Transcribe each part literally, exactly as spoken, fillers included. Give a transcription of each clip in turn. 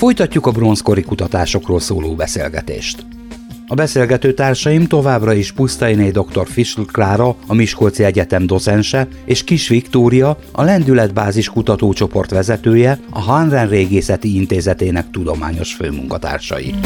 Folytatjuk a bronzkori kutatásokról szóló beszélgetést. A beszélgető társaim továbbra is Pusztainé dr. Fischl Klára, a Miskolci Egyetem docense, és Kiss Viktória, a Lendületbázis kutatócsoport vezetője, a Hanren Régészeti Intézetének tudományos főmunkatársai.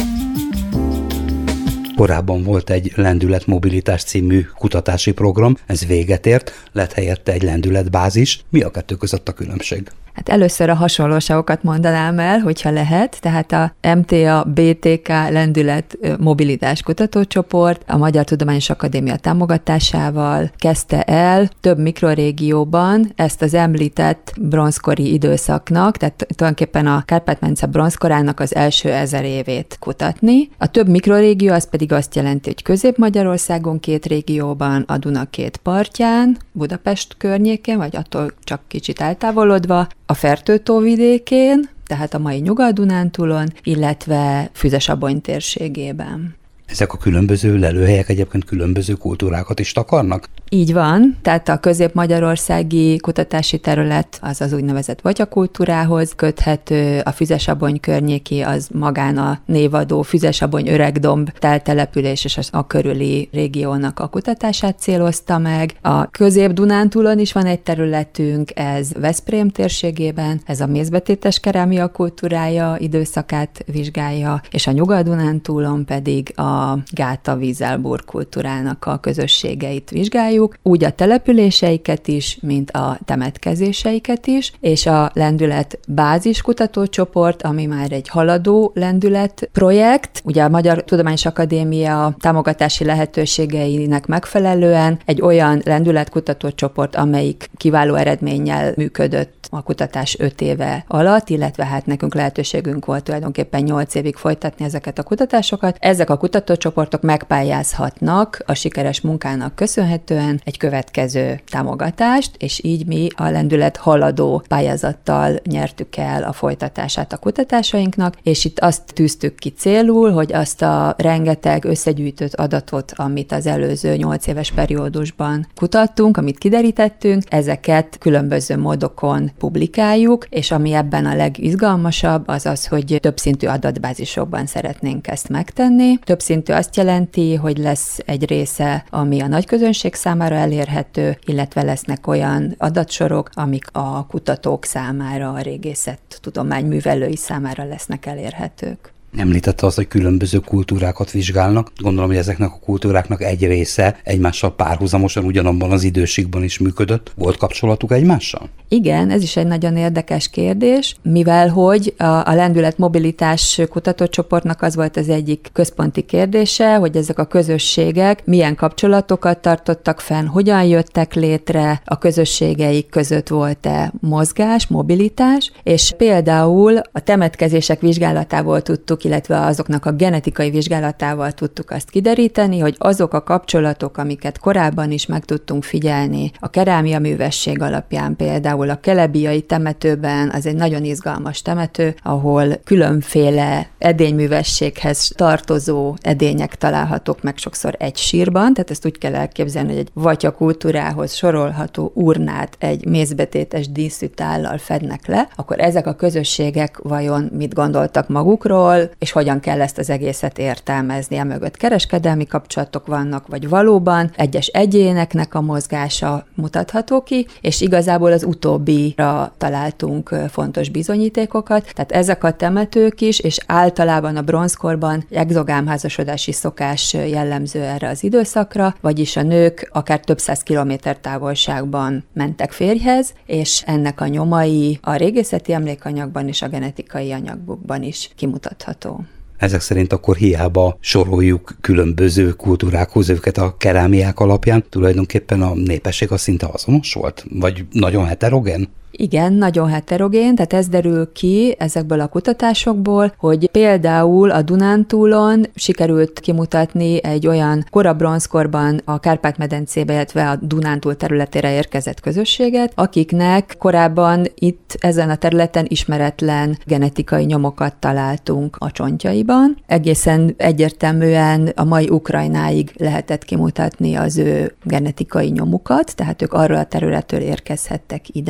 Korábban volt egy Lendületmobilitás című kutatási program, ez véget ért, lett helyette egy lendületbázis. Mi a kettő között a különbség? Hát először a hasonlóságokat mondanám el, hogyha lehet, tehát a em té á bé té ká Lendület Mobilitás Kutatócsoport a Magyar Tudományos Akadémia támogatásával kezdte el több mikrorégióban ezt az említett bronzkori időszaknak, tehát tulajdonképpen a Kárpát-medence bronzkorának az első ezer évét kutatni. A több mikrorégió az pedig azt jelenti, hogy Közép-Magyarországon két régióban, a Duna két partján, Budapest környékén, vagy attól csak kicsit eltávolodva, a Fertő-tó vidékén, tehát a mai Nyugat-Dunántúlon, illetve Füzesabony térségében. Ezek a különböző lelőhelyek egyébként különböző kultúrákat is takarnak? Így van, tehát a közép-magyarországi kutatási terület az az úgynevezett Vatyakultúrához köthető, a Füzesabony környéki az magán a névadó Füzesabony Öregdomb teltelepülés és a körüli régiónak a kutatását célozta meg. A Közép-Dunántúlon is van egy területünk, ez Veszprém térségében, ez a mézbetétes kerámia kultúrája időszakát vizsgálja, és a Nyugat-Dunántúlon pedig a a Gáta-Vízelburg kultúrának a közösségeit vizsgáljuk, úgy a településeiket is, mint a temetkezéseiket is, és a Lendület Bázis kutatócsoport, ami már egy haladó lendület projekt, ugye a Magyar Tudományos Akadémia támogatási lehetőségeinek megfelelően egy olyan lendület kutatócsoport, amelyik kiváló eredménnyel működött a kutatás öt éve alatt, illetve hát nekünk lehetőségünk volt tulajdonképpen nyolc évig folytatni ezeket a kutatásokat. Ezek a kutatócsoportok megpályázhatnak a sikeres munkának köszönhetően egy következő támogatást, és így mi a lendület haladó pályázattal nyertük el a folytatását a kutatásainknak, és itt azt tűztük ki célul, hogy azt a rengeteg összegyűjtött adatot, amit az előző nyolc éves periódusban kutattunk, amit kiderítettünk, ezeket különböző módokon publikáljuk, és ami ebben a legizgalmasabb, az az, hogy többszintű adatbázisokban szeretnénk ezt megtenni. Többszintű azt jelenti, hogy lesz egy része, ami a nagyközönség számára elérhető, illetve lesznek olyan adatsorok, amik a kutatók számára, a régészettudomány művelői számára lesznek elérhetők. Említette azt, hogy különböző kultúrákat vizsgálnak. Gondolom, hogy ezeknek a kultúráknak egy része egymással párhuzamosan ugyanabban az időségben is működött. Volt kapcsolatuk egymással? Igen, ez is egy nagyon érdekes kérdés, mivel hogy a, a Lendület Mobilitás kutatócsoportnak az volt az egyik központi kérdése, hogy ezek a közösségek milyen kapcsolatokat tartottak fenn, hogyan jöttek létre, a közösségeik között volt-e mozgás, mobilitás, és például a temetkezések vizsgálatából tudtuk, illetve azoknak a genetikai vizsgálatával tudtuk azt kideríteni, hogy azok a kapcsolatok, amiket korábban is meg tudtunk figyelni, a kerámia művesség alapján például a kelebiai temetőben, az egy nagyon izgalmas temető, ahol különféle edényművességhez tartozó edények találhatók meg sokszor egy sírban, tehát ezt úgy kell elképzelni, hogy egy vatya kultúrához sorolható urnát egy mézbetétes díszütállal fednek le, akkor ezek a közösségek vajon mit gondoltak magukról, és hogyan kell ezt az egészet értelmezni. Emögött kereskedelmi kapcsolatok vannak, vagy valóban egyes egyéneknek a mozgása mutatható ki, és igazából az utóbbira találtunk fontos bizonyítékokat. Tehát ezek a temetők is, és általában a bronzkorban exogámházasodási szokás jellemző erre az időszakra, vagyis a nők akár több száz kilométer távolságban mentek férjhez, és ennek a nyomai a régészeti emlékanyagban és a genetikai anyagokban is kimutatható. Ezek szerint akkor hiába soroljuk különböző kultúrákhoz őket a kerámiák alapján, tulajdonképpen a népesség az szinte azonos volt? Vagy nagyon heterogén? Igen, nagyon heterogén, tehát ez derül ki ezekből a kutatásokból, hogy például a Dunántúlon sikerült kimutatni egy olyan korabronzkorban a Kárpát-medencébe, illetve a Dunántúl területére érkezett közösséget, akiknek korábban itt ezen a területen ismeretlen genetikai nyomokat találtunk a csontjaiban. Egészen egyértelműen a mai Ukrajnáig lehetett kimutatni az ő genetikai nyomukat, tehát ők arról a területről érkezhettek ide, és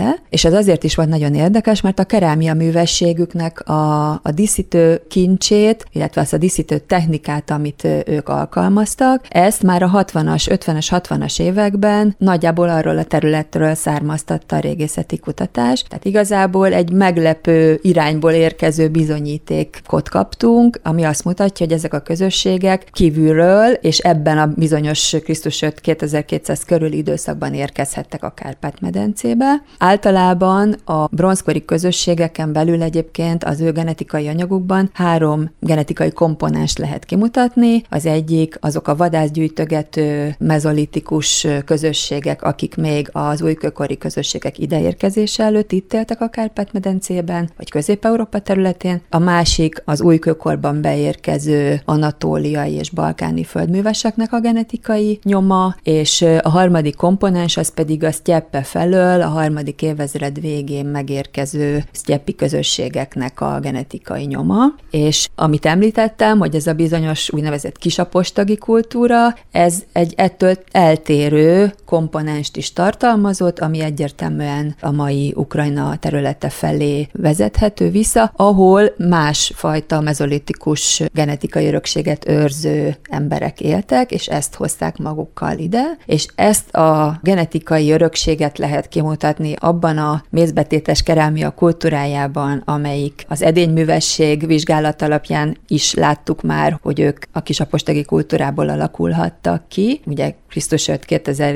ez azért is volt nagyon érdekes, mert a kerámia művességüknek a, a díszítő kincsét, illetve azt a díszítő technikát, amit ők alkalmaztak, ezt már a hatvanas, ötvenes, hatvanas években nagyjából arról a területről származtatta a régészeti kutatás. Tehát igazából egy meglepő irányból érkező bizonyítékot kaptunk, ami azt mutatja, hogy ezek a közösségek kívülről, és ebben a bizonyos Krisztus előtt kétezer-kétszáz körül időszakban érkezhettek a Kárpát-medencébe. Általában a bronzkori közösségeken belül egyébként az ő genetikai anyagukban három genetikai komponens lehet kimutatni. Az egyik azok a vadászgyűjtögető mezolitikus közösségek, akik még az újkőkori közösségek ideérkezése előtt itt éltek a Kárpát-medencében, vagy Közép-Európa területén. A másik az újkőkorban beérkező anatóliai és balkáni földműveseknek a genetikai nyoma, és a harmadik komponens az pedig a sztyeppe felől a harmadik évezred végén megérkező sztyeppi közösségeknek a genetikai nyoma. És amit említettem, hogy ez a bizonyos úgynevezett kisapostagi kultúra, ez egy ettől eltérő komponenst is tartalmazott, ami egyértelműen a mai Ukrajna területe felé vezethető vissza, ahol másfajta mezolitikus genetikai örökséget őrző emberek éltek, és ezt hozták magukkal ide, és ezt a genetikai örökséget lehet kimutatni abban a mézbetétes kerámia kultúrájában, amelyik az edényművesség vizsgálat alapján is láttuk már, hogy ők a kisapostagi kultúrából alakulhattak ki. Ugye Krisztus előtt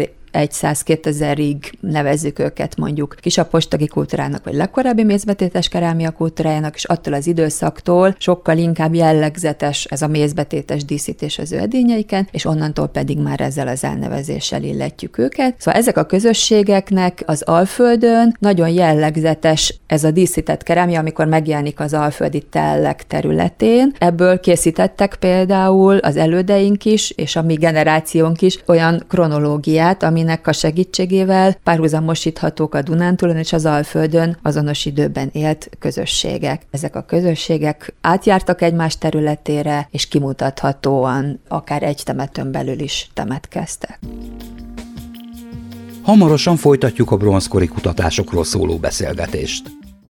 kétezer-száz-kétezerig nevezzük őket mondjuk kisapostagi kultúrának, vagy legkorábbi mézbetétes kerámia kultúrájának, és attól az időszaktól sokkal inkább jellegzetes ez a mézbetétes díszítés az ő edényeiken, és onnantól pedig már ezzel az elnevezéssel illetjük őket. Szóval ezek a közösségeknek az Alföldön nagyon jellegzetes ez a díszített kerámia, amikor megjelenik az alföldi tellek területén. Ebből készítettek például az elődeink is, és a mi generációnk is olyan kronológiát, aminek a segítségével párhuzamosíthatók a Dunántúlon és az Alföldön azonos időben élt közösségek. Ezek a közösségek átjártak egymás területére, és kimutathatóan akár egy temetőn belül is temetkeztek. Hamarosan folytatjuk a bronzkori kutatásokról szóló beszélgetést.